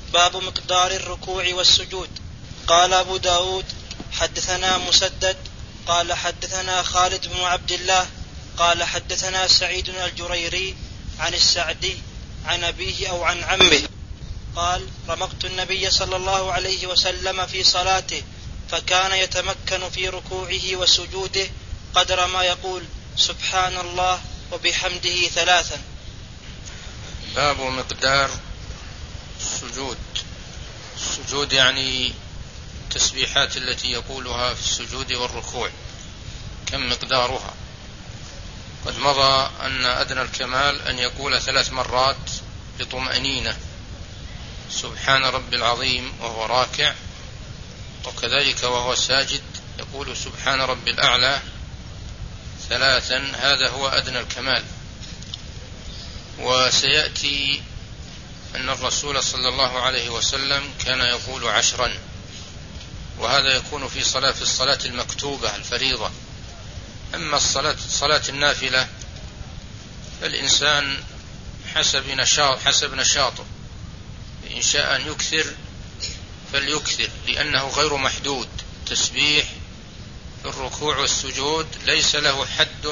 باب مقدار الركوع والسجود. قال أبو داود حدثنا مسدد قال حدثنا خالد بن عبد الله قال حدثنا سعيد الجريري عن السعدي عن أبيه أو عن عمه قال رمقت النبي صلى الله عليه وسلم في صلاته فكان يتمكن في ركوعه وسجوده قدر ما يقول سبحان الله وبحمده 3. باب مقدار السجود. السجود يعني التسبيحات التي يقولها في السجود والركوع كم مقدارها. قد مضى أن أدنى الكمال أن يقول 3 مرات بطمأنينة سبحان ربي العظيم وهو راكع، وكذلك وهو ساجد يقول سبحان ربي الأعلى 3. هذا هو أدنى الكمال. وسيأتي أن الرسول صلى الله عليه وسلم كان يقول 10، وهذا يكون في الصلاة المكتوبة الفريضة. أما صلاة النافلة فالإنسان حسب نشاطه، إن شاء أن يكثر فليكثر لأنه غير محدود. تسبيح في الركوع والسجود ليس له حد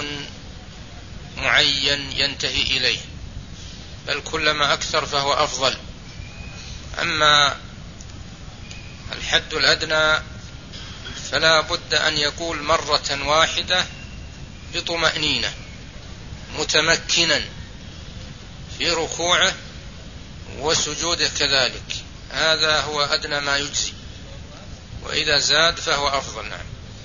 معين ينتهي إليه، بل كلما أكثر فهو أفضل. أما الحد الأدنى فلا بد أن يقول مرة واحدة بطمأنينة متمكنا في ركوعه وسجوده كذلك، هذا هو أدنى ما يجزي، وإذا زاد فهو أفضل. نعم.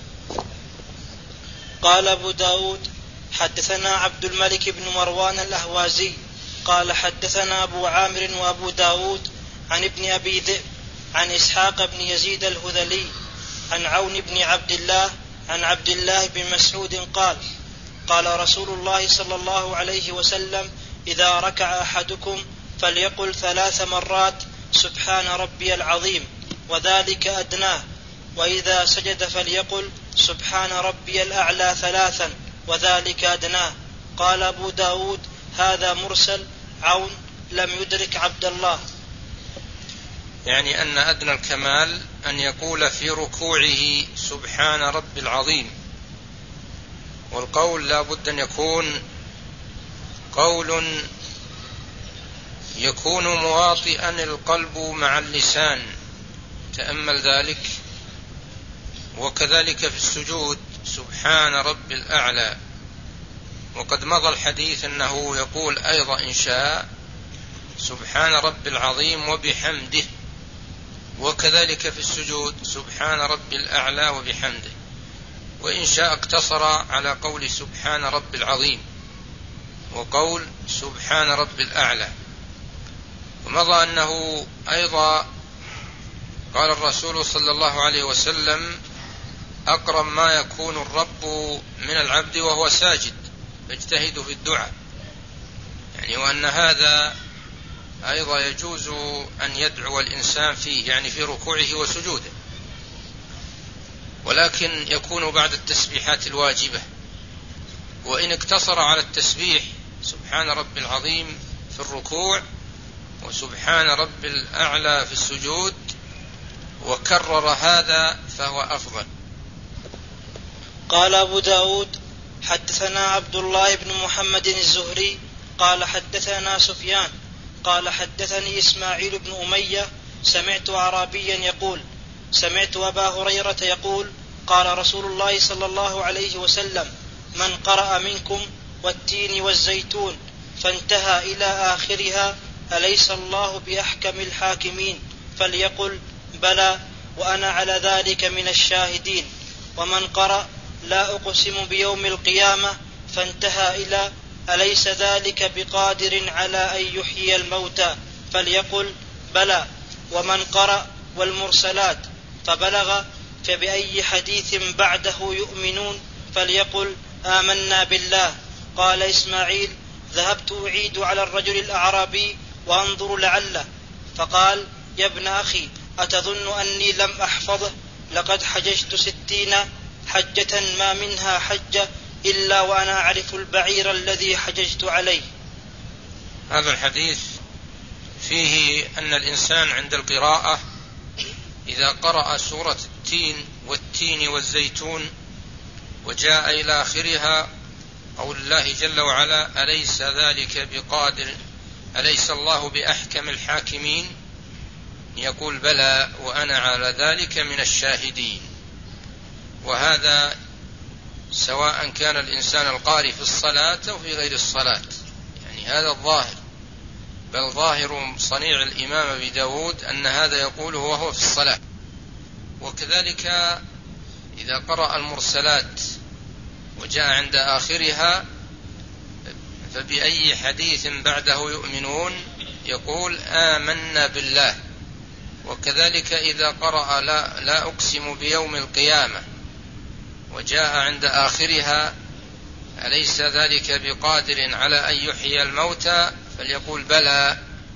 قال أبو داود حدثنا عبد الملك بن مروان الأهوازي قال حدثنا أبو عامر وأبو داود عن ابن أبي ذئب عن إسحاق بن يزيد الهذلي عن عون بن عبد الله عن عبد الله بن مسعود قال قال رسول الله صلى الله عليه وسلم إذا ركع أحدكم فليقل 3 مرات سبحان ربي العظيم وذلك أدناه، وإذا سجد فليقل سبحان ربي الأعلى 3 وذلك أدناه. قال أبو داود هذا مرسل، عون لم يدرك عبد الله. يعني أن أدنى الكمال أن يقول في ركوعه سبحان ربي العظيم، والقول لا بد أن يكون قول يكون مواطئا القلب مع اللسان، تأمل ذلك. وكذلك في السجود سبحان ربي الأعلى، وقد مضى الحديث أنه يقول أيضا إن شاء سبحان ربي العظيم وبحمده، وكذلك في السجود سبحان ربي الأعلى وبحمده، وإن شاء اقتصر على قول سبحان ربي العظيم وقول سبحان ربي الأعلى. ومضى أنه أيضا قال الرسول صلى الله عليه وسلم أقرب ما يكون الرب من العبد وهو ساجد فاجتهدوا في الدعاء، يعني وأن هذا أيضا يجوز أن يدعو الإنسان فيه، يعني في ركوعه وسجوده، ولكن يكون بعد التسبيحات الواجبة. وإن اقتصر على التسبيح سبحان ربي العظيم في الركوع وسبحان ربي الأعلى في السجود وكرر هذا فهو أفضل. قال أبو داود حدثنا عبد الله بن محمد الزهري قال حدثنا سفيان قال حدثني إسماعيل بن أمية سمعت أعرابيا يقول سمعت أبا هريرة يقول قال رسول الله صلى الله عليه وسلم من قرأ منكم والتين والزيتون فانتهى إلى آخرها أليس الله بأحكم الحاكمين فليقل بلى وأنا على ذلك من الشاهدين. ومن قرأ لا أقسم بيوم القيامة فانتهى إلى أليس ذلك بقادر على أن يحيي الموتى فليقل بلى. ومن قرأ والمرسلات فبلغ فبأي حديث بعده يؤمنون فليقل آمنا بالله. قال إسماعيل ذهبت أعيد على الرجل الأعرابي وأنظر لعله، فقال يا ابن أخي أتظن أني لم أحفظه؟ لقد حججت 60 حجة ما منها حجة إلا وأنا أعرف البعير الذي حججت عليه. هذا الحديث وفيه أن الإنسان عند القراءة إذا قرأ سورة التين والتين والزيتون وجاء إلى آخرها قول الله جل وعلا أليس ذلك بقادر أليس الله بأحكم الحاكمين، يقول بلى وأنا على ذلك من الشاهدين. وهذا سواء كان الإنسان القارئ في الصلاة أو في غير الصلاة، يعني هذا الظاهر، بل ظاهر صنيع الإمام أبي داود أن هذا يقوله وهو في الصلاة. وكذلك إذا قرأ المرسلات وجاء عند آخرها فبأي حديث بعده يؤمنون يقول آمنا بالله. وكذلك إذا قرأ لا أقسم بيوم القيامة وجاء عند آخرها أليس ذلك بقادر على أن يحيي الموتى فليقول بلى.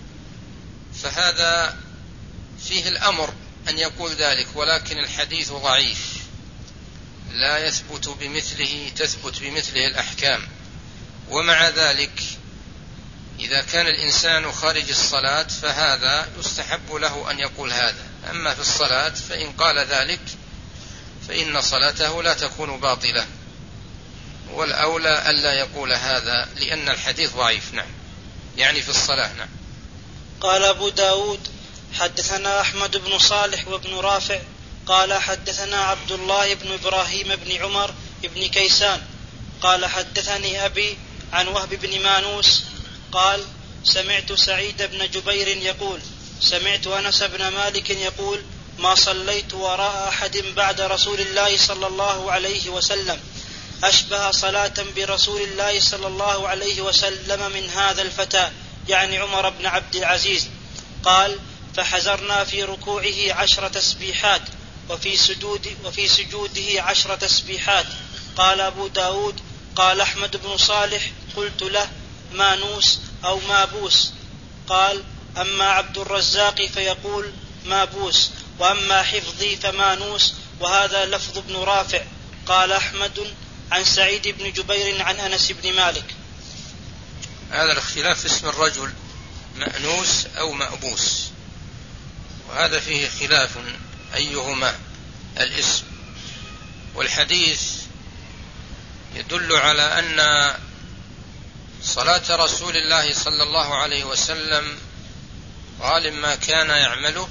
فهذا فيه الأمر أن يقول ذلك، ولكن الحديث ضعيف لا يثبت بمثله تثبت بمثله الأحكام. ومع ذلك إذا كان الإنسان خارج الصلاة فهذا يستحب له أن يقول هذا، أما في الصلاة فإن قال ذلك فإن صلاته لا تكون باطلة، والأولى ألا يقول هذا لأن الحديث ضعيف. نعم، يعني في الصلاة. نعم. قال أبو داود حدثنا أحمد بن صالح وابن رافع قال حدثنا عبد الله بن إبراهيم بن عمر بن كيسان قال حدثني أبي عن وهب بن مانوس قال سمعت سعيد بن جبير يقول سمعت أنس بن مالك يقول ما صليت وراء أحد بعد رسول الله صلى الله عليه وسلم أشبه صلاة برسول الله صلى الله عليه وسلم من هذا الفتى، يعني عمر بن عبد العزيز. قال فحزرنا في ركوعه 10 تسبيحات وفي سجوده 10 تسبيحات. قال أبو داود قال أحمد بن صالح قلت له مانوس أو مابوس. قال أما عبد الرزاق فيقول مابوس، وأما حفظي فمانوس، وهذا لفظ ابن رافع. قال أحمد عن سعيد بن جبير عن أنس بن مالك. هذا الاختلاف في اسم الرجل مأنوس أو مأبوس، وهذا فيه خلاف أيهما الاسم. والحديث يدل على أن صلاة رسول الله صلى الله عليه وسلم غالب ما كان يعمله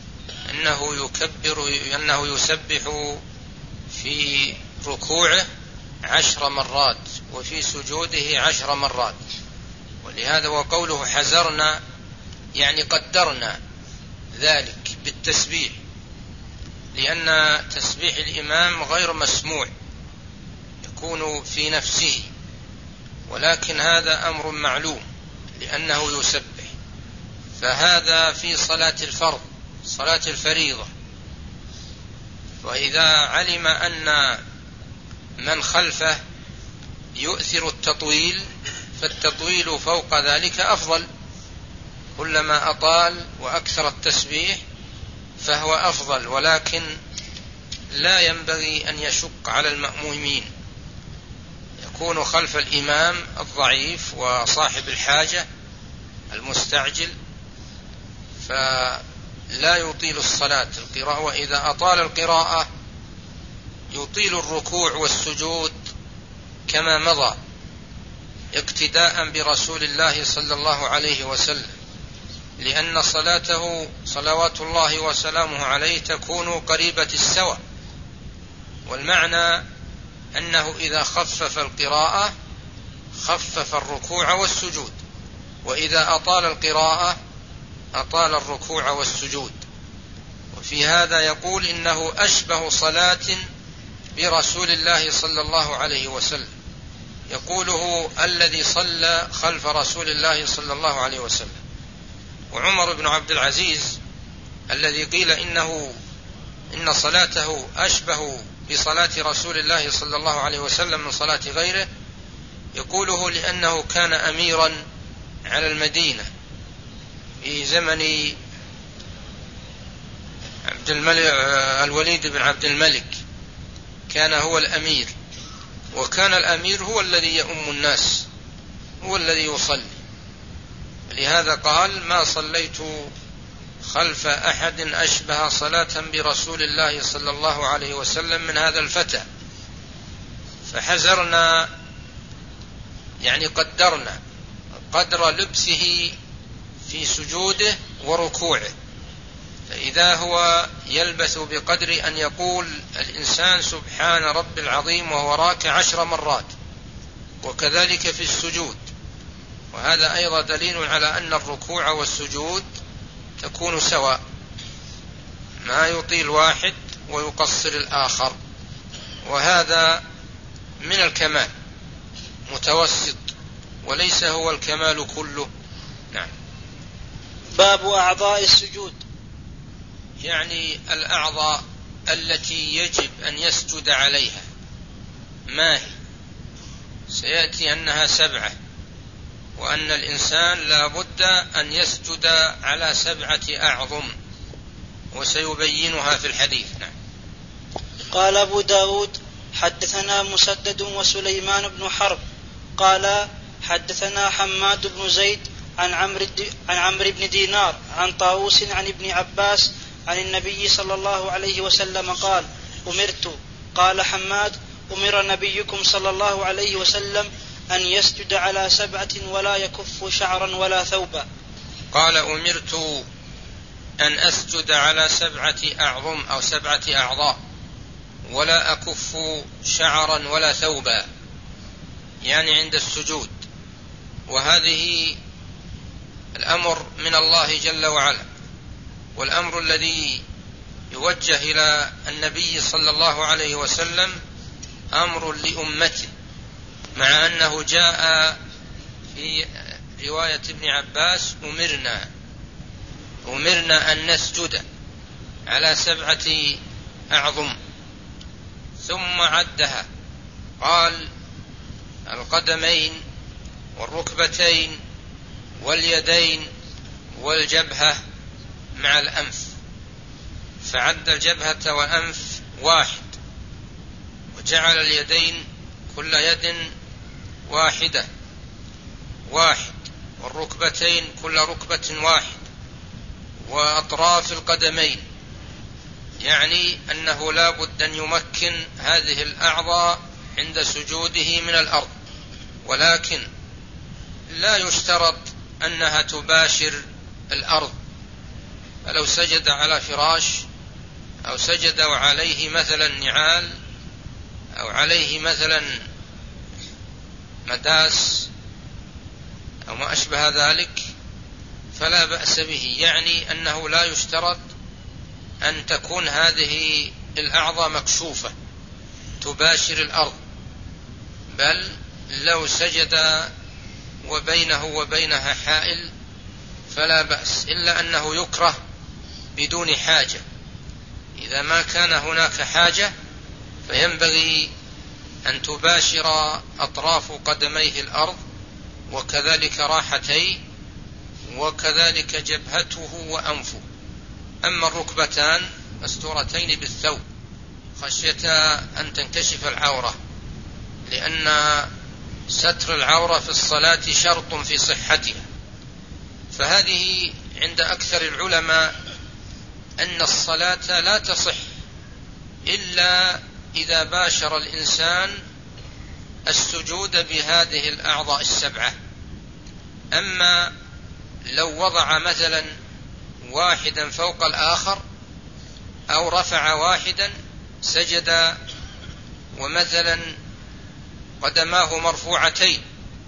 أنه يسبح في ركوعه 10 مرات وفي سجوده 10 مرات. ولهذا وقوله حزرنا يعني قدرنا ذلك بالتسبيح، لأن تسبيح الإمام غير مسموع يكون في نفسه، ولكن هذا أمر معلوم لأنه يسبح. فهذا في صلاة الفرض صلاة الفريضة. وإذا علم أن من خلفه يؤثر التطويل فالتطويل فوق ذلك أفضل، كلما أطال وأكثر التسبيح فهو أفضل، ولكن لا ينبغي أن يشق على المأمومين، يكون خلف الإمام الضعيف وصاحب الحاجة المستعجل فلا يطيل الصلاة القراءة، وإذا أطال القراءة يطيل الركوع والسجود كما مضى اقتداء برسول الله صلى الله عليه وسلم، لأن صلاته صلوات الله وسلامه عليه تكون قريبة السوى. والمعنى أنه إذا خفف القراءة خفف الركوع والسجود، وإذا أطال القراءة أطال الركوع والسجود. وفي هذا يقول إنه أشبه صلاة برسول الله صلى الله عليه وسلم، يقوله الذي صلى خلف رسول الله صلى الله عليه وسلم. وعمر بن عبد العزيز الذي قيل إن صلاته أشبه بصلاة رسول الله صلى الله عليه وسلم من صلاة غيره، يقوله لأنه كان أميرا على المدينة في زمن الوليد بن عبد الملك، كان هو الأمير، وكان الأمير هو الذي يؤم الناس، هو الذي يصلي. ولهذا قال: ما صليت خلف أحد أشبه صلاة برسول الله صلى الله عليه وسلم من هذا الفتى. فحذرنا، يعني قدرنا قدر لبسه في سجوده وركوعه، فإذا هو يلبث بقدر أن يقول الإنسان سبحان رب العظيم وهو راكع 10 مرات، وكذلك في السجود. وهذا أيضا دليل على أن الركوع والسجود تكون سواء، ما يطيل واحد ويقصر الآخر، وهذا من الكمال، متوسط وليس هو الكمال كله. نعم. باب أعضاء السجود، يعني الأعضاء التي يجب أن يسجد عليها ما هي؟ سيأتي أنها 7، وأن الإنسان لا بد أن يسجد على 7 أعظم، وسيبينها في الحديث. نعم. قال أبو داود: حدثنا مسدد وسليمان بن حرب قال حدثنا حماد بن زيد عن عمرو بن دينار عن طاووس عن ابن عباس عن النبي صلى الله عليه وسلم قال: أمرت. قال حماد: أمر نبيكم صلى الله عليه وسلم أن يسجد على 7 ولا يكف شعرا ولا ثوبا. قال: أمرت أن أسجد على 7 أعظم أو 7 أعضاء ولا أكف شعرا ولا ثوبا، يعني عند السجود. وهذه الأمر من الله جل وعلا، والأمر الذي يوجه إلى النبي صلى الله عليه وسلم أمر لأمته، مع أنه جاء في رواية ابن عباس: أمرنا أن نسجد على 7 أعظم، ثم عدها، قال: القدمين والركبتين واليدين والجبهة مع الأنف، فعد الجبهة والأنف 1، وجعل اليدين كل يد 1، والركبتين كل ركبة 1، وأطراف القدمين، يعني أنه لا بد أن يمكن هذه الأعضاء عند سجوده من الأرض، ولكن لا يشترط أنها تباشر الأرض. فلو سجد على فراش أو سجد وعليه مثلا نعال أو عليه مثلا مداس أو ما أشبه ذلك فلا بأس به، يعني أنه لا يشترط أن تكون هذه الأعضاء مكشوفة تباشر الأرض، بل لو سجد وبينه وبينها حائل فلا بأس، إلا أنه يكره بدون حاجة. إذا ما كان هناك حاجة فينبغي أن تباشر أطراف قدميه الأرض، وكذلك راحتيه، وكذلك جبهته وأنفه. أما الركبتان مستورتين بالثوب خشية أن تنكشف العورة، لأن ستر العورة في الصلاة شرط في صحتها. فهذه عند أكثر العلماء أن الصلاة لا تصح إلا إذا باشر الإنسان السجود بهذه الأعضاء 7. أما لو وضع مثلا واحدا فوق الآخر أو رفع واحدا سجد ومثلا قدماه مرفوعتين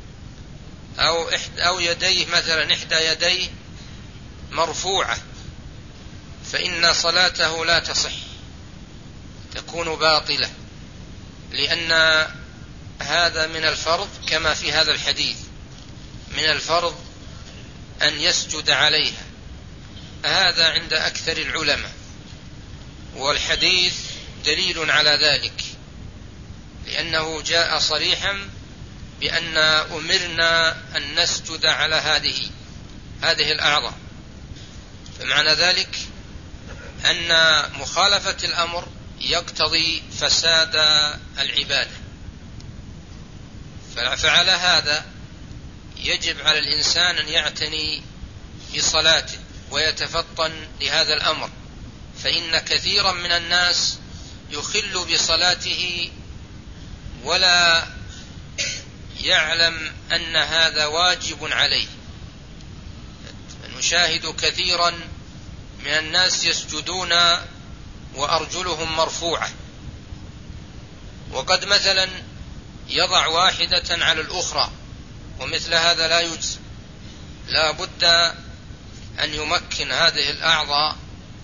أو يديه مثلا إحدى يديه مرفوعة، فإن صلاته لا تصح، تكون باطلة، لأن هذا من الفرض كما في هذا الحديث، من الفرض أن يسجد عليها. هذا عند أكثر العلماء، والحديث دليل على ذلك، لأنه جاء صريحا بأن أمرنا أن نسجد على هذه الأعضاء. فمعنى ذلك أن مخالفة الأمر يقتضي فساد العبادة. فعلى هذا يجب على الإنسان أن يعتني بصلاته ويتفطن لهذا الأمر، فإن كثيرا من الناس يخل بصلاته ولا يعلم أن هذا واجب عليه. نشاهد كثيرا من الناس يسجدون وأرجلهم مرفوعة، وقد مثلا يضع واحدة على الأخرى، ومثل هذا لا يجزي. لا بد أن يمكن هذه الأعضاء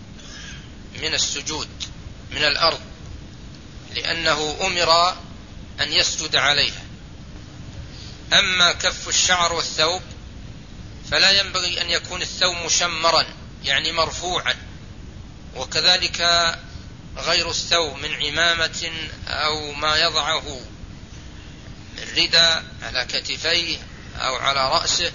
من السجود من الأرض، لأنه أمر أن يسجد عليها. أما كف الشعر والثوب فلا ينبغي أن يكون الثوب مشمرا يعني مرفوعا، وكذلك غير الثوب من عمامة أو ما يضعه الرداء على كتفيه أو على رأسه،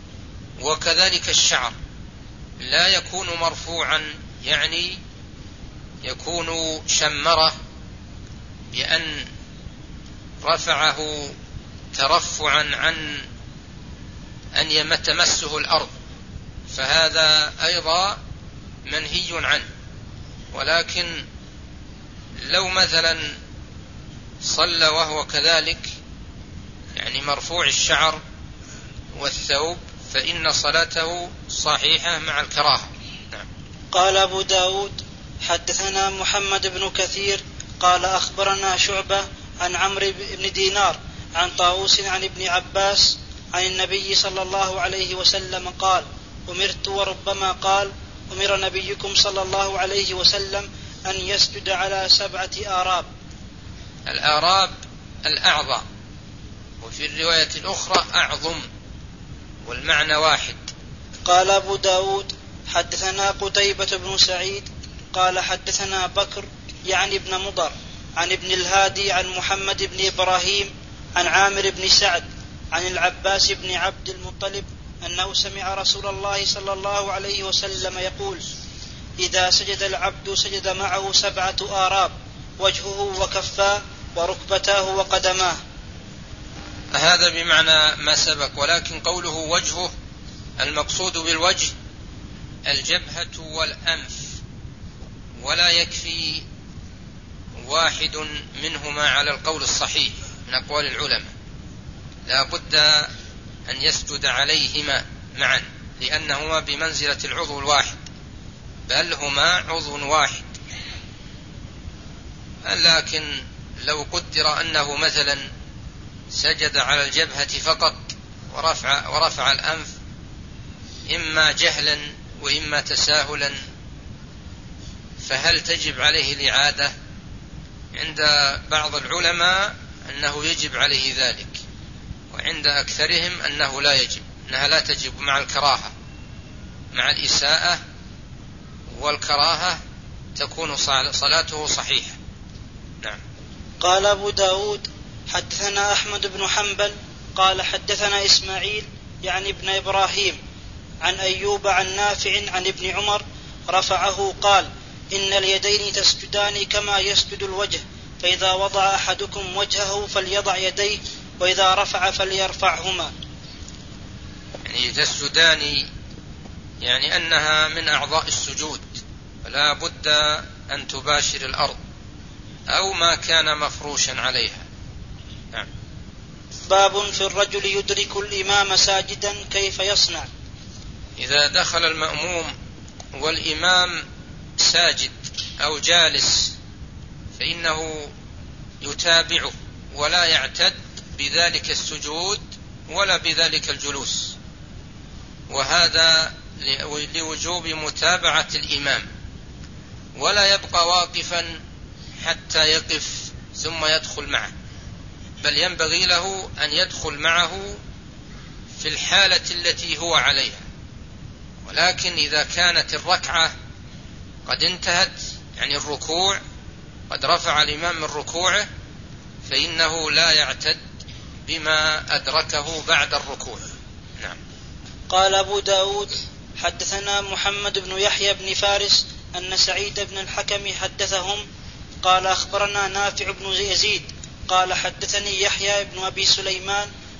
وكذلك الشعر لا يكون مرفوعا يعني يكون شمره بأن رفعه ترفعا عن أن يتمسه الأرض، فهذا أيضا منهي عنه. ولكن لو مثلا صلى وهو كذلك يعني مرفوع الشعر والثوب فإن صلاته صحيحة مع الكراهة. نعم. قال أبو داود حدثنا محمد بن كثير قال أخبرنا شعبة عن عمرو بن دينار عن طاووس عن ابن عباس عن النبي صلى الله عليه وسلم قال: أمرت، وربما قال: أمر نبيكم صلى الله عليه وسلم أن يسجد على 7 آراب. الآراب الأعظم، وفي الرواية الأخرى أعظم، والمعنى واحد. قال أبو داود حدثنا قتيبة بن سعيد قال حدثنا بكر يعني ابن مضر عن ابن الهادي عن محمد بن إبراهيم عن عامر بن سعد عن العباس بن عبد المطلب أنه سمع رسول الله صلى الله عليه وسلم يقول: إذا سجد العبد سجد معه 7 آراب، وجهه وكفاه وركبتاه وقدماه. هذا بمعنى ما سبق، ولكن قوله وجهه المقصود بالوجه الجبهة والأنف، ولا يكفي واحد منهما على القول الصحيح من أقوال العلماء، لا بد أن يسجد عليهما معا، لأنهما بمنزلة العضو الواحد، بل هما عضو واحد. لكن لو قدر أنه مثلا سجد على الجبهة فقط ورفع الأنف إما جهلا وإما تساهلا، فهل تجب عليه الإعادة؟ عند بعض العلماء أنه يجب عليه ذلك، وعند أكثرهم أنه لا يجب، أنها لا تجب مع الكراهة، مع الإساءة والكراهة تكون صلاته صحيحة. نعم. قال أبو داود حدثنا أحمد بن حنبل قال حدثنا إسماعيل يعني ابن إبراهيم عن أيوب عن نافع عن ابن عمر رفعه قال: إن اليدين تسجدان كما يسجد الوجه، فإذا وضع أحدكم وجهه فليضع يديه، وإذا رفع فليرفعهما. يعني تسجدان يعني أنها من أعضاء السجود، فلا بد أن تباشر الأرض أو ما كان مفروشا عليها. نعم. باب في الرجل يدرك الإمام ساجدا كيف يصنع. إذا دخل المأموم والإمام ساجد أو جالس فإنه يتابعه ولا يعتد بذلك السجود ولا بذلك الجلوس، وهذا لوجوب متابعة الإمام، ولا يبقى واقفا حتى يقف ثم يدخل معه، بل ينبغي له أن يدخل معه في الحالة التي هو عليها. ولكن إذا كانت الركعة قد انتهت، يعني الركوع قد رفع الإمام من ركوعه، فإنه لا يعتد بما أدركه بعد الركوع. نعم. قال أبو داود حدثنا محمد بن يحيى بن فارس أن سعيد بن الحكم حدثهم قال أخبرنا نافع بن يزيد قال حدثني يحيى بن أبي سليمان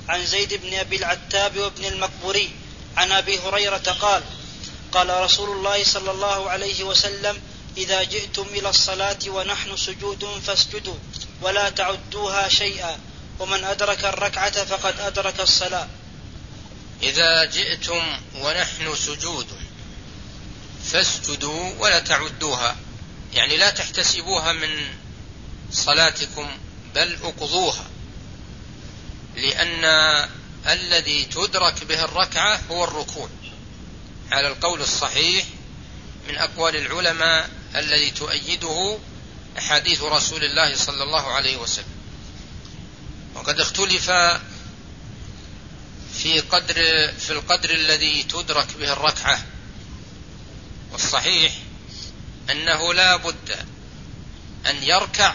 عن زيد بن أبي العتاب وابن المقبوري عن أبي هريرة قال قال رسول الله صلى الله عليه وسلم إذا جئتم إلى الصلاة ونحن سجود فاسجدوا ولا تعدوها شيئا ومن أدرك الركعة فقد أدرك الصلاة. إذا جئتم ونحن سجود فاسجدوا ولا تعدوها، يعني لا تحتسبوها من صلاتكم بل اقضوها، لأن الذي تدرك به الركعة هو الركوع على القول الصحيح من أقوال العلماء الذي تؤيده أحاديث رسول الله صلى الله عليه وسلم. وقد اختلف في القدر الذي تدرك به الركعة، والصحيح أنه لا بد أن يركع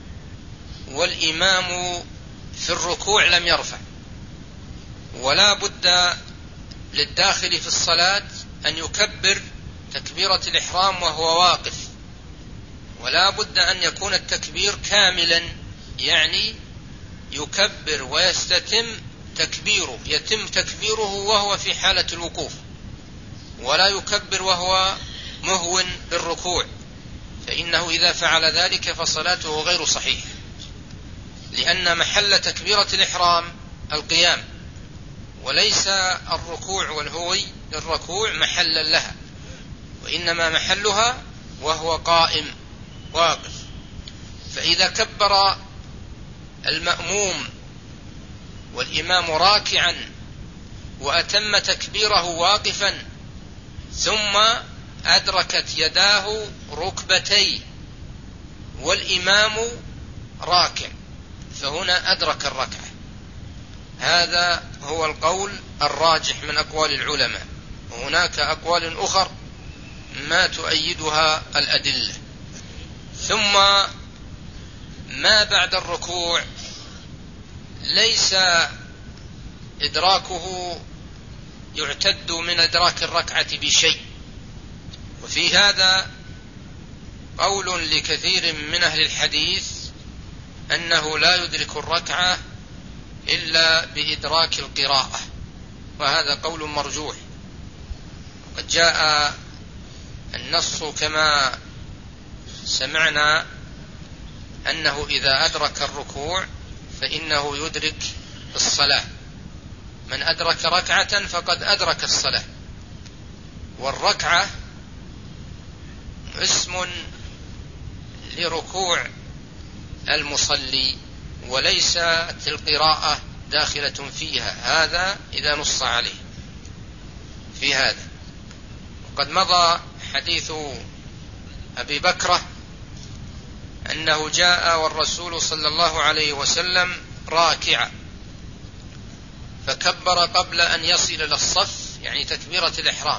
والإمام في الركوع لم يرفع، ولا بد للداخل في الصلاة أن يكبر تكبيرة الإحرام وهو واقف، ولا بد أن يكون التكبير كاملا، يعني يكبر ويستتم تكبيره، يتم تكبيره وهو في حالة الوقوف، ولا يكبر وهو مهون بالركوع، فإنه إذا فعل ذلك فصلاته غير صحيحة، لأن محل تكبيرة الإحرام القيام، وليس الركوع والهوي للركوع محلا لها، وإنما محلها وهو قائم واقف. فإذا كبر المأموم والإمام راكعا وأتم تكبيره واقفا ثم أدركت يداه ركبتي والإمام راكع، فهنا أدرك الركعة. هذا هو القول الراجح من أقوال العلماء، وهناك أقوال أخر ما تؤيدها الأدلة. ثم ما بعد الركوع ليس إدراكه يعتد من إدراك الركعة بشيء، وفي هذا قول لكثير من أهل الحديث أنه لا يدرك الركعة إلا بإدراك القراءة، وهذا قول مرجوح. قد جاء النص كما سمعنا أنه إذا أدرك الركوع فإنه يدرك الصلاة، من أدرك ركعة فقد أدرك الصلاة. والركعة اسم لركوع المصلي وليست القراءة داخلة فيها، هذا إذا نص عليه في هذا. وقد مضى حديث أبي بكرة أنه جاء والرسول صلى الله عليه وسلم راكعا فكبر قبل أن يصل إلى الصف، يعني تكبيرة الإحرام،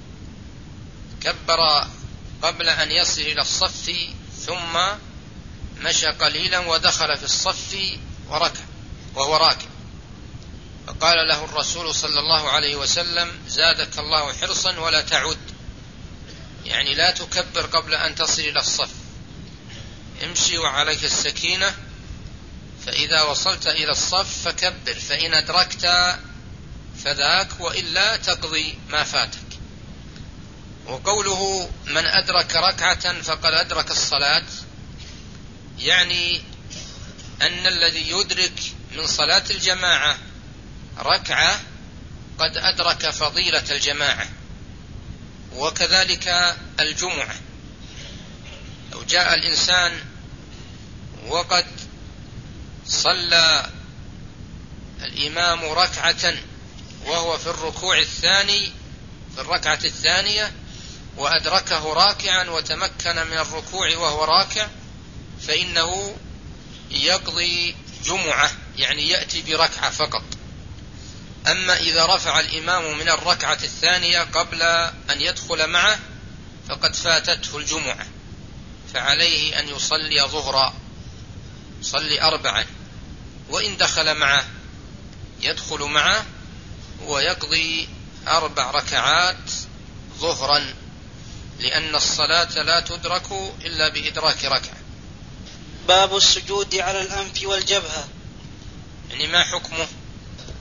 كبر قبل أن يصل إلى الصف ثم مشى قليلا ودخل في الصف وركع وهو راكع، فقال له الرسول صلى الله عليه وسلم زادك الله حرصا ولا تعد، يعني لا تكبر قبل أن تصل إلى الصف، امشي وعليك السكينة، فإذا وصلت إلى الصف فكبر، فإن أدركت فذاك وإلا تقضي ما فاتك. وقوله من أدرك ركعة فقد أدرك الصلاة، يعني أن الذي يدرك من صلاة الجماعة ركعة قد أدرك فضيلة الجماعة، وكذلك الجمعة. لو جاء الإنسان وقد صلى الإمام ركعة وهو في الركوع الثاني في الركعة الثانية وأدركه راكعا وتمكن من الركوع وهو راكع، فإنه يقضي جمعة، يعني يأتي بركعة فقط. أما إذا رفع الإمام من الركعة الثانية قبل أن يدخل معه فقد فاتته الجمعة، فعليه أن يصلي ظهرا، يصلي 4، وإن دخل معه يدخل معه ويقضي 4 ركعات ظهرا، لأن الصلاة لا تدرك إلا بإدراك ركعة. باب السجود على الأنف والجبهة. يعني ما حكمه؟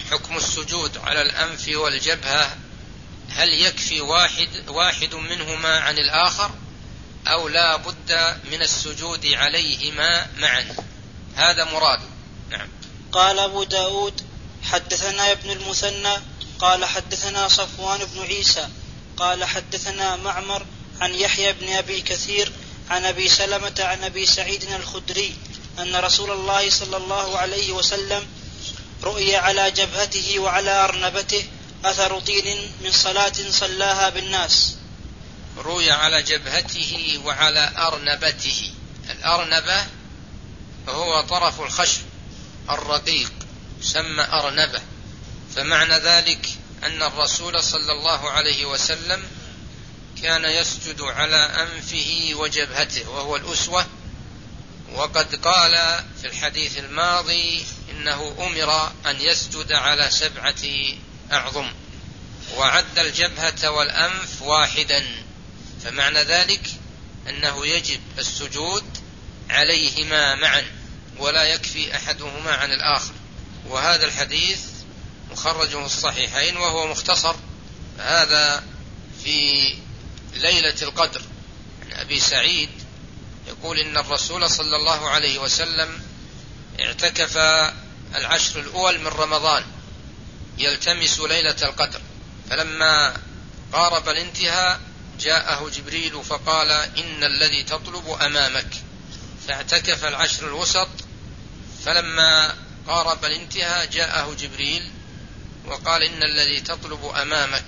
حكم السجود على الأنف والجبهة، هل يكفي واحد منهما عن الآخر أو لا بد من السجود عليهما معا؟ هذا مراد. نعم. قال أبو داود حدثنا ابن المثنى قال حدثنا صفوان بن عيسى قال حدثنا معمر عن يحيى بن أبي كثير عن أبي سلمة عن أبي سعيد الخدري أن رسول الله صلى الله عليه وسلم رؤي على جبهته وعلى أرنبته أثر طين من صلاة صلاها بالناس. رؤي على جبهته وعلى أرنبته. الأرنبة هو طرف الخشب الرقيق يسمى أرنبة، فمعنى ذلك أن الرسول صلى الله عليه وسلم كان يسجد على أنفه وجبهته وهو الأسوة. وقد قال في الحديث الماضي إنه أمر أن يسجد على 7 أعظم، وعد الجبهة والأنف واحدا، فمعنى ذلك أنه يجب السجود عليهما معا ولا يكفي أحدهما عن الآخر. وهذا الحديث مخرجه الصحيحين وهو مختصر. هذا في ليلة القدر عن أبي سعيد يقول إن الرسول صلى الله عليه وسلم اعتكف 10 الأول من رمضان يلتمس ليلة القدر، فلما قارب الانتهاء جاءه جبريل فقال إن الذي تطلب أمامك، فاعتكف 10 الوسط، فلما قارب الانتهاء جاءه جبريل وقال إن الذي تطلب أمامك،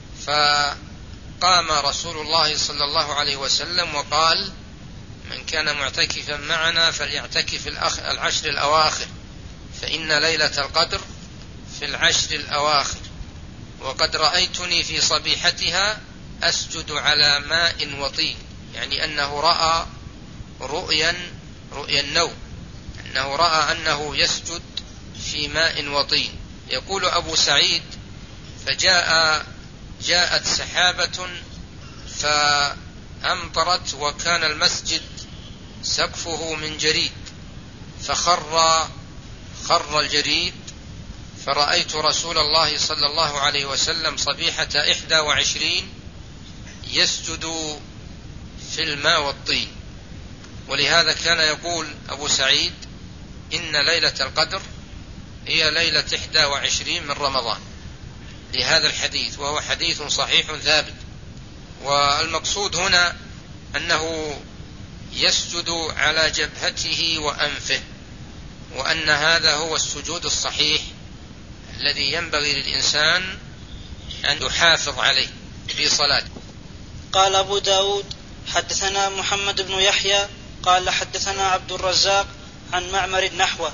فقام رسول الله صلى الله عليه وسلم وقال من كان معتكفا معنا فليعتكف 10 الأواخر، فإن ليلة القدر في 10 الأواخر، وقد رأيتني في صبيحتها أسجد على ماء وطين، يعني أنه رأى رؤيا النوم، أنه رأى أنه يسجد في ماء وطين. يقول أبو سعيد جاءت سحابة فأمطرت وكان المسجد سقفه من جريد، فخر الجريد، فرأيت رسول الله صلى الله عليه وسلم صبيحة 21 يسجد في الماء والطين. ولهذا كان يقول أبو سعيد إن ليلة القدر هي ليلة 21 من رمضان لهذا الحديث، وهو حديث صحيح ثابت. والمقصود هنا أنه يسجد على جبهته وأنفه، وأن هذا هو السجود الصحيح الذي ينبغي للإنسان أن يحافظ عليه في صلاته. قال أبو داود حدثنا محمد بن يحيى قال حدثنا عبد الرزاق عن معمر نحوه.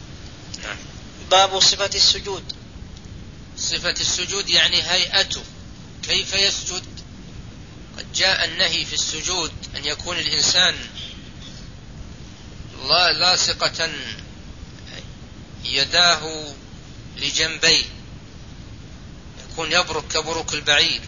باب صفة السجود. صفة السجود يعني هيئته، كيف يسجد. قد جاء النهي في السجود أن يكون الإنسان لاصقة يداه لجنبيه، يكون يبرك كبرك البعير،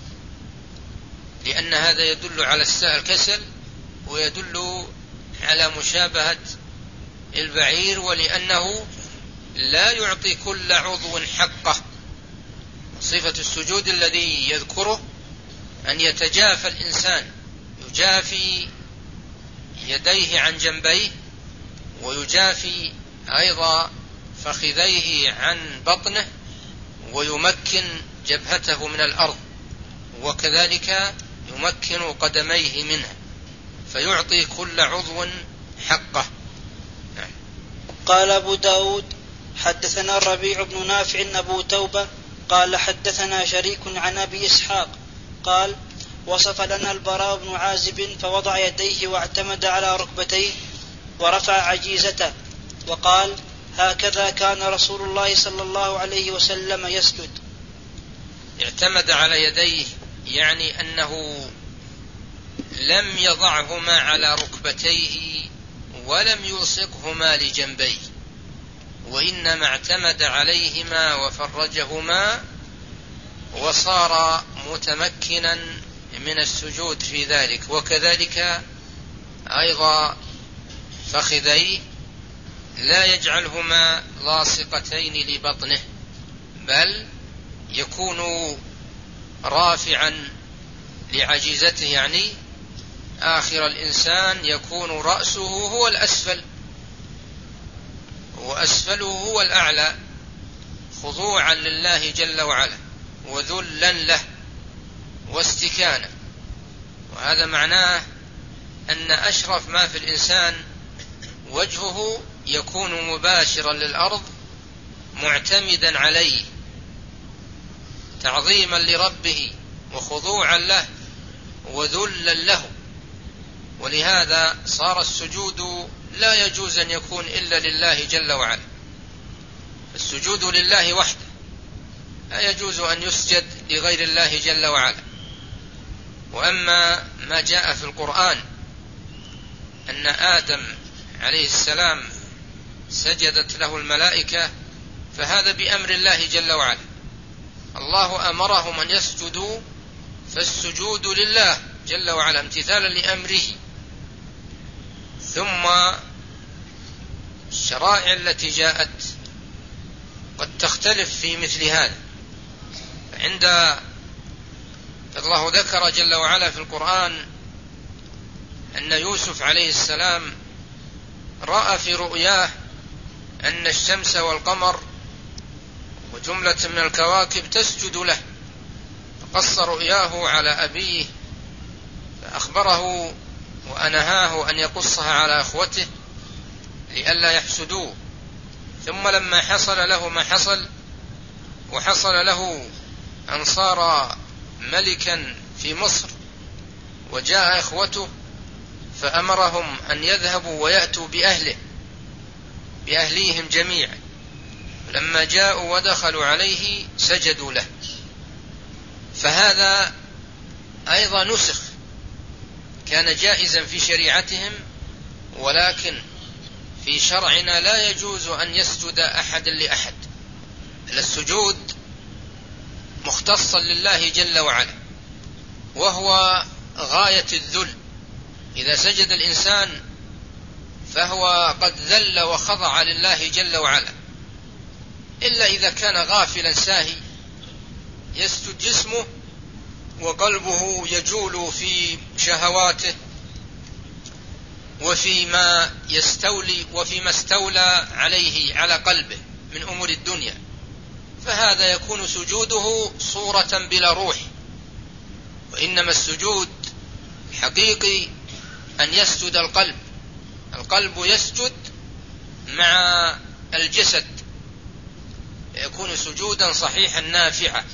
لأن هذا يدل على الكسل ويدل على مشابهة البعير، ولأنه لا يعطي كل عضو حقه. صفة السجود الذي يذكره أن يتجافى الإنسان، يجافي يديه عن جنبيه، ويجافي أيضا فخذيه عن بطنه، ويمكن جبهته من الأرض، وكذلك يمكن قدميه منها، فيعطي كل عضو حقه. قال أبو داود حدثنا الربيع بن نافع أبو توبة قال حدثنا شريك عن أبي إسحاق قال وصف لنا البراء بن عازب فوضع يديه واعتمد على ركبتيه ورفع عجيزته وقال هكذا كان رسول الله صلى الله عليه وسلم يسجد. اعتمد على يديه يعني أنه لم يضعهما على ركبتيه ولم يلصقهما لجنبيه، وإنما اعتمد عليهما وفرجهما، وصار متمكنا من السجود في ذلك. وكذلك أيضا فخذيه لا يجعلهما لاصقتين لبطنه، بل يكون رافعا لعجيزته، يعني آخر الإنسان يكون رأسه هو الأسفل وأسفله هو الأعلى، خضوعا لله جل وعلا وذلا له واستكانا. وهذا معناه أن أشرف ما في الإنسان وجهه يكون مباشرا للأرض معتمدا عليه، تعظيما لربه وخضوعا له وذلا له. ولهذا صار السجود لا يجوز أن يكون إلا لله جل وعلا، السجود لله وحده، لا يجوز أن يسجد لغير الله جل وعلا. وأما ما جاء في القرآن أن آدم عليه السلام سجدت له الملائكة فهذا بأمر الله جل وعلا، الله أمرهم أن يسجدوا، فالسجود لله جل وعلا امتثالا لأمره. ثم الشرائع التي جاءت قد تختلف في مثل هذا. عند الله ذكر جل وعلا في القرآن أن يوسف عليه السلام رأى في رؤياه أن الشمس والقمر وجملة من الكواكب تسجد له، فقص رؤياه على أبيه فأخبره وأنهاه أن يقصها على أخوته لئلا يحسدوه. ثم لما حصل له ما حصل وحصل له أن صار ملكا في مصر وجاء إخوته فأمرهم أن يذهبوا ويأتوا بأهليهم جميعا، لما جاءوا ودخلوا عليه سجدوا له. فهذا أيضا نسخ، كان جائزا في شريعتهم، ولكن في شرعنا لا يجوز أن يسجد أحد لأحد، السجود مختصا لله جل وعلا وهو غاية الذل. إذا سجد الإنسان فهو قد ذل وخضع لله جل وعلا، إلا إذا كان غافلا ساهي يسجد جسمه وقلبه يجول في شهواته وفيما استولى عليه على قلبه من أمور الدنيا، فهذا يكون سجوده صورة بلا روح. وإنما السجود حقيقي أن يسجد القلب يسجد مع الجسد، يكون سجودا صحيحا نافعا.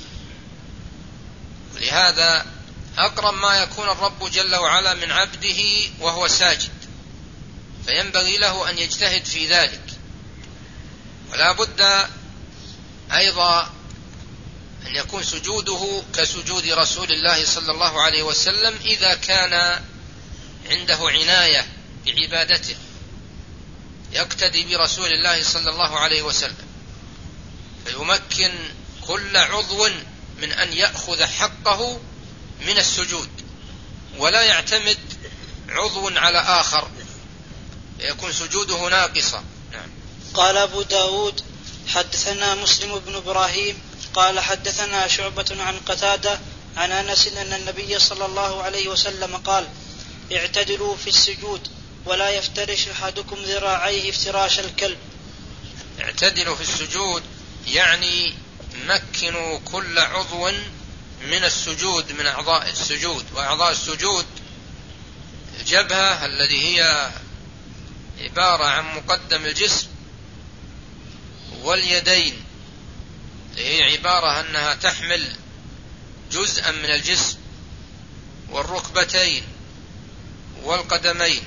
ولهذا أقرب ما يكون الرب جل وعلا من عبده وهو ساجد، فينبغي له أن يجتهد في ذلك. ولا بد أيضا أن يكون سجوده كسجود رسول الله صلى الله عليه وسلم إذا كان عنده عناية بعبادته، يقتدي برسول الله صلى الله عليه وسلم، فيمكن كل عضو من أن يأخذ حقه من السجود، ولا يعتمد عضو على آخر يكون سجوده ناقصا. نعم. قال أبو داود حدثنا مسلم بن إبراهيم قال حدثنا شعبة عن قتادة عن أنس أن النبي صلى الله عليه وسلم قال: اعتدلوا في السجود ولا يفترش أحدكم ذراعيه افتراش الكلب. اعتدلوا في السجود يعني مكنوا كل عضو من السجود، من أعضاء السجود. وأعضاء السجود الجبهة الذي هي عبارة عن مقدم الجسم، واليدين هي عبارة أنها تحمل جزءا من الجسم، والركبتين والقدمين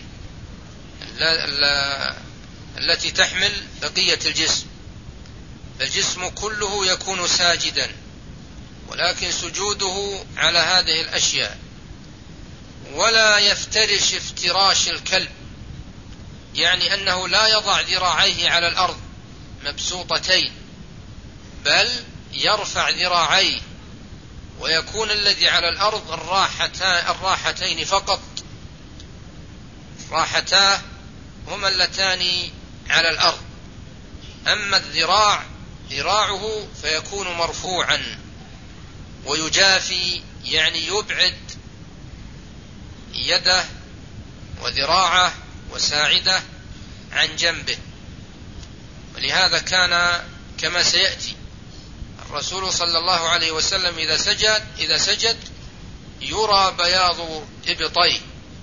التي تحمل بقية الجسم. الجسم كله يكون ساجدا، ولكن سجوده على هذه الأشياء. ولا يفترش افتراش الكلب، يعني أنه لا يضع ذراعيه على الأرض مبسوطتين، بل يرفع ذراعيه، ويكون الذي على الأرض الراحتين فقط، راحتاه هما اللتان على الأرض، أما الذراع ذراعه فيكون مرفوعا، ويجافي يعني يبعد يده وذراعه وساعده عن جنبه. ولهذا كان كما سيأتي الرسول صلى الله عليه وسلم إذا سجد يرى بياض إبطيه،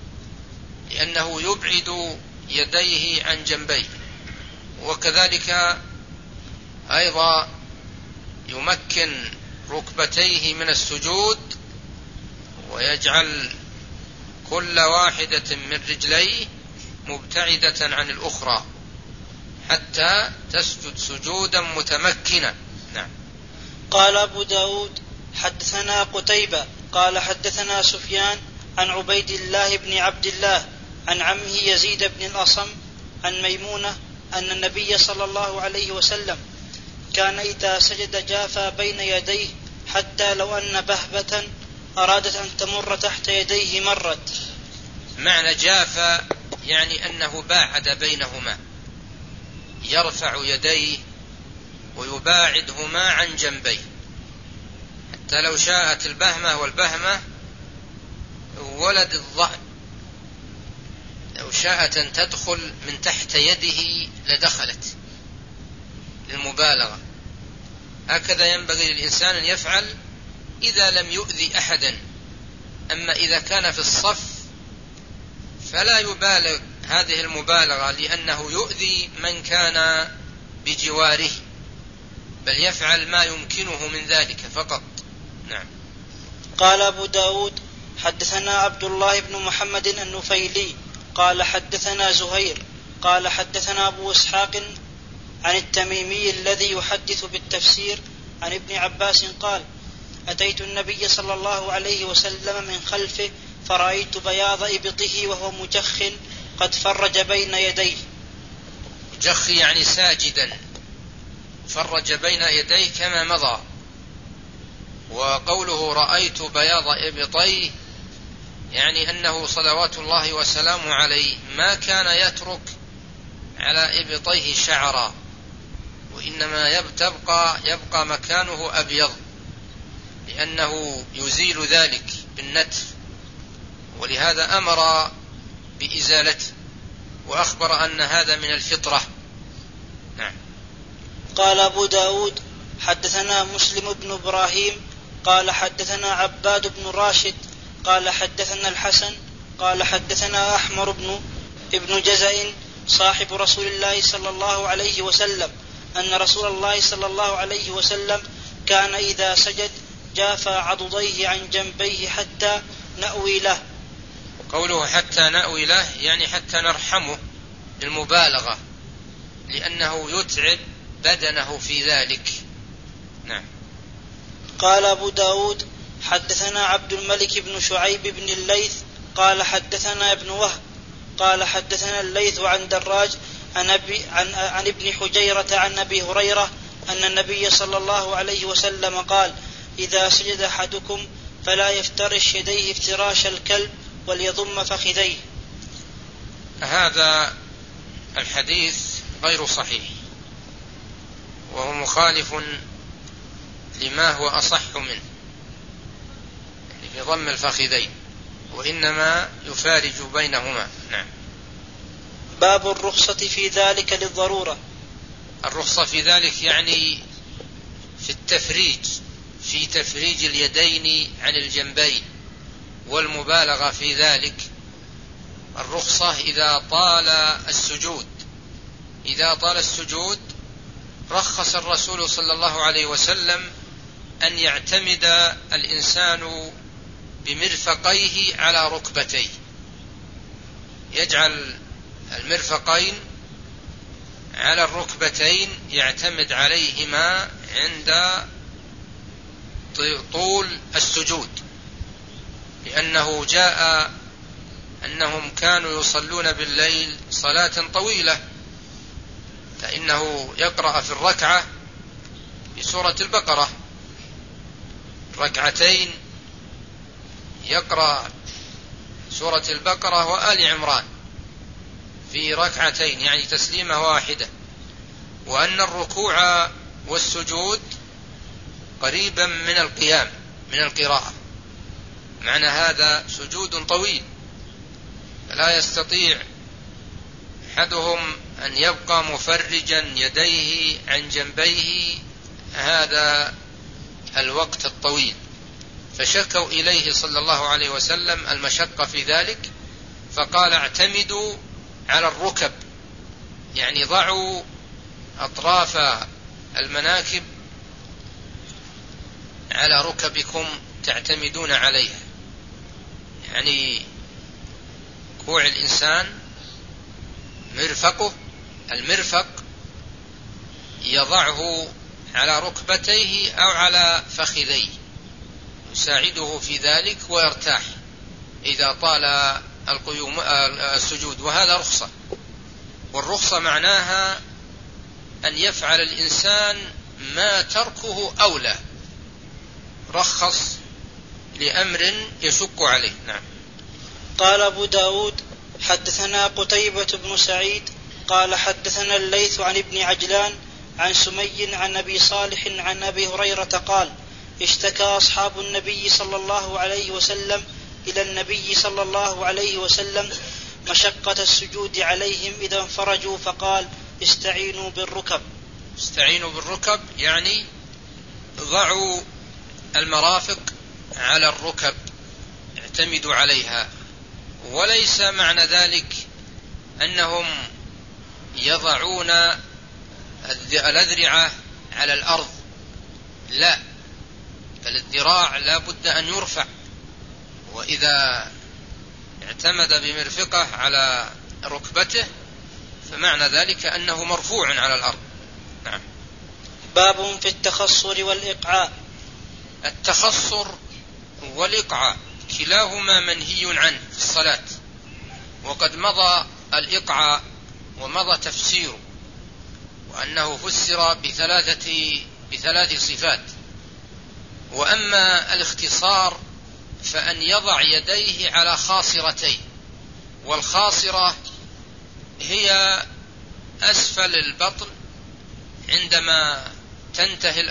لأنه يبعد يديه عن جنبيه. وكذلك أيضا يمكن ركبتيه من السجود، ويجعل كل واحدة من رجليه مبتعدة عن الأخرى حتى تسجد سجودا متمكنا. نعم. قال أبو داود حدثنا قتيبة قال حدثنا سفيان عن عبيد الله بن عبد الله عن عمه يزيد بن الأصم عن ميمونة أن النبي صلى الله عليه وسلم كان إذا سجد جافى بين يديه حتى لو أن بهبة أرادت أن تمر تحت يديه مرت. معنى جافى يعني أنه باعد بينهما، يرفع يديه ويباعدهما عن جنبيه، حتى لو شاءت البهمة والبهمة ولد الضأن لو شاءت أن تدخل من تحت يده لدخلت للمبالغة. هكذا ينبغي للإنسان أن يفعل إذا لم يؤذي أحدا. أما إذا كان في الصف فلا يبالغ هذه المبالغة، لأنه يؤذي من كان بجواره، بل يفعل ما يمكنه من ذلك فقط. نعم. قال أبو داود حدثنا عبد الله بن محمد النفيلي قال حدثنا زهير قال حدثنا أبو إسحاق عن التميمي الذي يحدث بالتفسير عن ابن عباس قال أتيت النبي صلى الله عليه وسلم من خلفه فرأيت بياض إبطه وهو مجخ قد فرج بين يديه. مجخ يعني ساجدا، فرج بين يديه كما مضى. وقوله رأيت بياض إبطيه يعني أنه صلوات الله وسلامه عليه ما كان يترك على إبطيه شعرا، وإنما يبقى مكانه أبيض، لأنه يزيل ذلك بالنتف، ولهذا أمر بإزالته وأخبر أن هذا من الفطرة. نعم. قال أبو داود حدثنا مسلم بن إبراهيم قال حدثنا عباد بن راشد قال حدثنا الحسن قال حدثنا أحمر ابن جزء صاحب رسول الله صلى الله عليه وسلم أن رسول الله صلى الله عليه وسلم كان إذا سجد جافى عضديه عن جنبيه حتى نأوي له. قوله حتى نأوي له يعني حتى نرحمه بالمبالغة، لأنه يتعب بدنه في ذلك. نعم. قال أبو داود حدثنا عبد الملك بن شعيب بن الليث قال حدثنا ابن وهب قال حدثنا الليث عن دراج عن ابن حجيرة عن أبي هريرة أن النبي صلى الله عليه وسلم قال إذا سجد أحدكم فلا يفترش يديه افتراش الكلب وليضم فخذيه. هذا الحديث غير صحيح، وهو مخالف لما هو أصح منه في ضم الفخذين، وإنما يفارج بينهما. نعم. باب الرخصة في ذلك للضرورة. الرخصة في ذلك يعني في التفريج، في تفريج اليدين عن الجنبين، والمبالغة في ذلك. الرخصة إذا طال السجود رخص الرسول صلى الله عليه وسلم أن يعتمد الإنسان بمرفقيه على ركبتيه، يجعل المرفقين على الركبتين يعتمد عليهما عند طول السجود، لأنه جاء أنهم كانوا يصلون بالليل صلاة طويلة، فإنه يقرأ في الركعة بسورة البقرة ركعتين، يقرأ سورة البقرة وآل عمران في ركعتين، يعني تسليمة واحدة، وأن الركوع والسجود قريبا من القيام من القراءة، معنى هذا سجود طويل لا يستطيع أحدهم أن يبقى مفرجا يديه عن جنبيه هذا الوقت الطويل، فشكوا إليه صلى الله عليه وسلم المشقة في ذلك، فقال اعتمدوا على الركب، يعني ضعوا أطراف المناكب على ركبكم تعتمدون عليها، يعني كوع الإنسان المرفق يضعه على ركبتيه أو على فخذيه يساعده في ذلك ويرتاح إذا طال السجود، وهذا رخصة، والرخصة معناها أن يفعل الإنسان ما تركه أولى، رخص لأمر يشق عليه. نعم. قال أبو داود حدثنا قتيبة بن سعيد قال حدثنا الليث عن ابن عجلان عن سمي عن أبي صالح عن أبي هريرة قال اشتكى أصحاب النبي صلى الله عليه وسلم إلى النبي صلى الله عليه وسلم مشقة السجود عليهم إذا انفرجوا، فقال استعينوا بالركب، يعني ضعوا المرافق على الركب، اعتمدوا عليها، وليس معنى ذلك أنهم يضعون الأذرعة على الأرض، لا، بل الذراع لا بد أن يرفع، وإذا اعتمد بمرفقه على ركبته فمعنى ذلك أنه مرفوع على الأرض. نعم. باب في التخصر والإقعاء. التخصر والإقعاء كلاهما منهي عنه في الصلاة، وقد مضى الإقعاء ومضى تفسيره، وأنه فسر بثلاث صفات. وأما الاختصار فأن يضع يديه على خاصرتين، والخاصرة هي أسفل البطن عندما تنتهي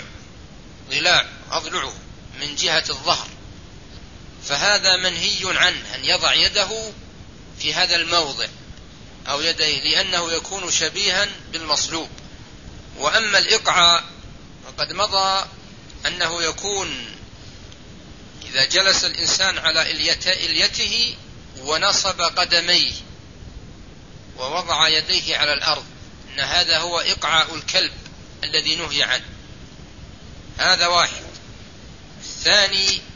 أضلعه من جهة الظهر، فهذا منهي عنه أن يضع يده في هذا الموضع أو يديه، لأنه يكون شبيها بالمصلوب. وأما الإقعاء فقد مضى أنه يكون إذا جلس الإنسان على إليته ونصب قدميه ووضع يديه على الأرض، إن هذا هو إقعاء الكلب الذي نهي عنه. هذا واحد. الثاني